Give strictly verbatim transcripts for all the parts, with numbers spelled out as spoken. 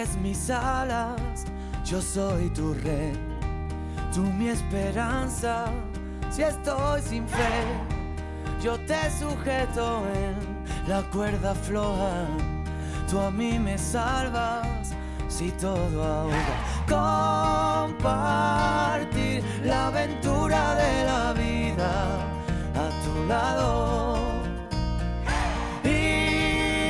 eres mis alas, yo soy tu rey, tú mi esperanza. Si estoy sin fe, yo te sujeto en la cuerda floja. Tú a mí me salvas si todo ahoga. Compartir la aventura de la vida a tu lado y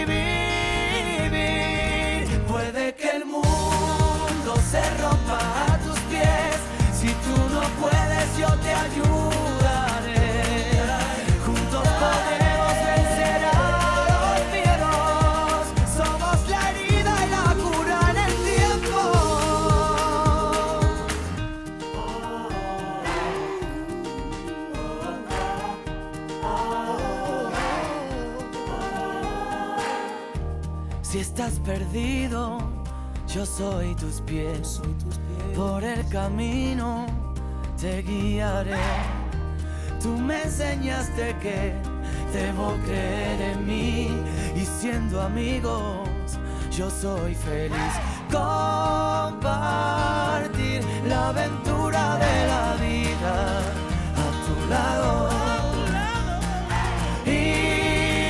vivir. Puede que el mundo se rompa a tus pies. Si tú no puedes, yo te ayudaré. Juntos podemos vencer a los miedos. Somos la herida y la cura en el tiempo. Si estás perdido, yo soy tus pies. Soy tus pies. Por el camino te guiaré. Tú me enseñaste que debo creer en mí, y siendo amigos yo soy feliz. Compartir la aventura de la vida a tu lado y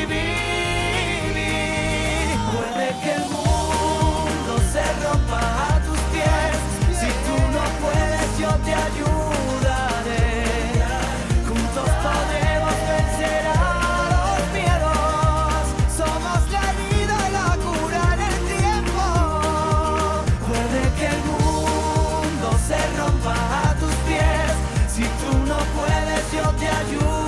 vivir. Puede que el mundo se rompa a tus pies. Si tú no puedes, yo te ayudaré. Juntos podemos vencer a los miedos. Somos la herida y la cura en el tiempo. Puede que el mundo se rompa a tus pies. Si tú no puedes, yo te ayudaré.